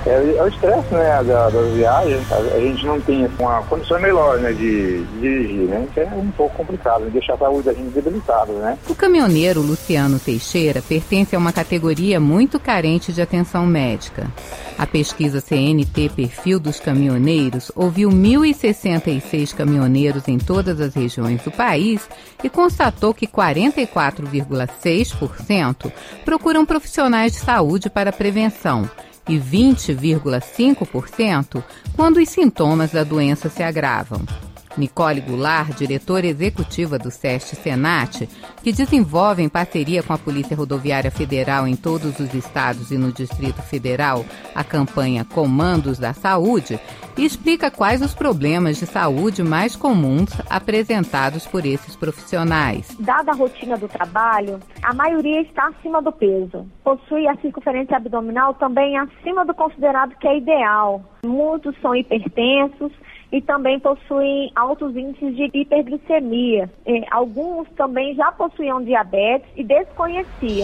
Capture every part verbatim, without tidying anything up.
É, é o estresse, né, da, das viagens. A, a gente não tem uma condição melhor, né, de, de dirigir, né? Isso é um pouco complicado, deixar a saúde da gente debilitada, né? O caminhoneiro Luciano Teixeira pertence a uma categoria muito carente de atenção médica. A pesquisa C N T Perfil dos Caminhoneiros ouviu mil e sessenta e seis caminhoneiros em todas as regiões do país e constatou que quarenta e quatro vírgula seis por cento procuram profissionais de saúde para prevenção e vinte vírgula cinco por cento quando os sintomas da doença se agravam. Nicole Goulart, diretora executiva do SEST-Senat, que desenvolve em parceria com a Polícia Rodoviária Federal em todos os estados e no Distrito Federal a campanha Comandos da Saúde, explica quais os problemas de saúde mais comuns apresentados por esses profissionais. Dada a rotina do trabalho, a maioria está acima do peso. Possui a circunferência abdominal também acima do considerado que é ideal. Muitos são hipertensos e também possuem altos índices de hiperglicemia. É, alguns também já possuíam diabetes e desconheciam.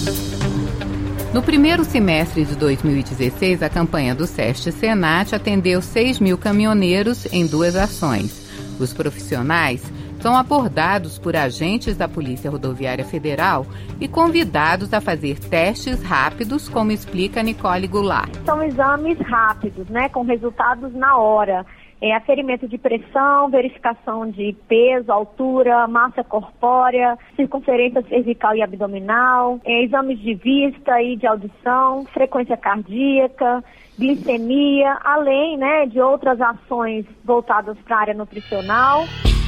No primeiro semestre de dois mil e dezesseis, a campanha do SEST-Senat atendeu seis mil caminhoneiros em duas ações. Os profissionais são abordados por agentes da Polícia Rodoviária Federal e convidados a fazer testes rápidos, como explica Nicole Goulart. São exames rápidos, né, com resultados na hora. É, aferimento de pressão, verificação de peso, altura, massa corpórea, circunferência cervical e abdominal, é, exames de vista e de audição, frequência cardíaca, glicemia, além, né, de outras ações voltadas para a área nutricional.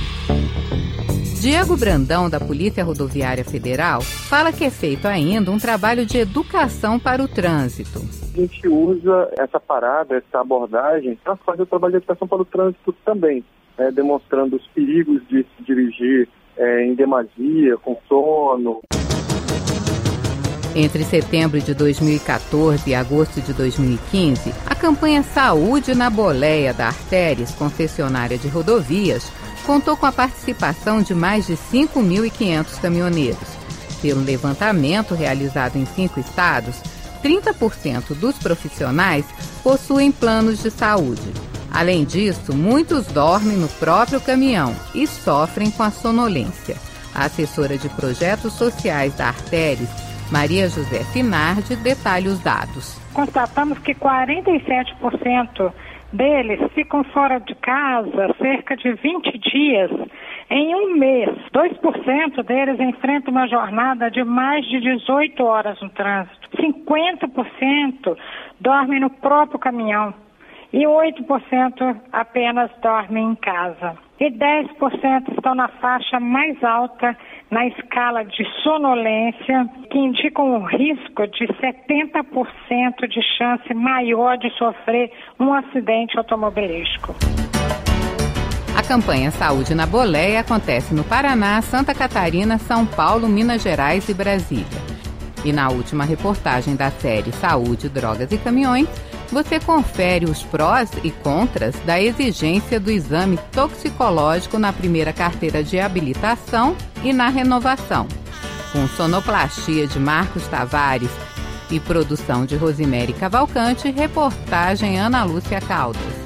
Diego Brandão, da Polícia Rodoviária Federal, fala que é feito ainda um trabalho de educação para o trânsito. A gente usa essa parada, essa abordagem, para fazer o trabalho de educação para o trânsito também, né, demonstrando os perigos de se dirigir é, em demasia, com sono. Entre setembro de dois mil e quatorze e agosto de dois mil e quinze, a campanha Saúde na Boleia da Artéries, concessionária de rodovias, contou com a participação de mais de cinco mil e quinhentos caminhoneiros. Pelo levantamento realizado em cinco estados, trinta por cento dos profissionais possuem planos de saúde. Além disso, muitos dormem no próprio caminhão e sofrem com a sonolência. A assessora de projetos sociais da Artéries, Maria José Finardi, detalha os dados. Constatamos que quarenta e sete por cento deles ficam fora de casa cerca de vinte dias em um mês. dois por cento deles enfrentam uma jornada de mais de dezoito horas no trânsito. cinquenta por cento dormem no próprio caminhão e oito por cento apenas dormem em casa. E dez por cento estão na faixa mais alta na escala de sonolência, que indicam um risco de setenta por cento de chance maior de sofrer um acidente automobilístico. A campanha Saúde na Boleia acontece no Paraná, Santa Catarina, São Paulo, Minas Gerais e Brasília. E na última reportagem da série Saúde, Drogas e Caminhões, você confere os prós e contras da exigência do exame toxicológico na primeira carteira de habilitação e na renovação. Com sonoplastia de Marcos Tavares e produção de Rosemary Cavalcante, reportagem Ana Lúcia Caldas.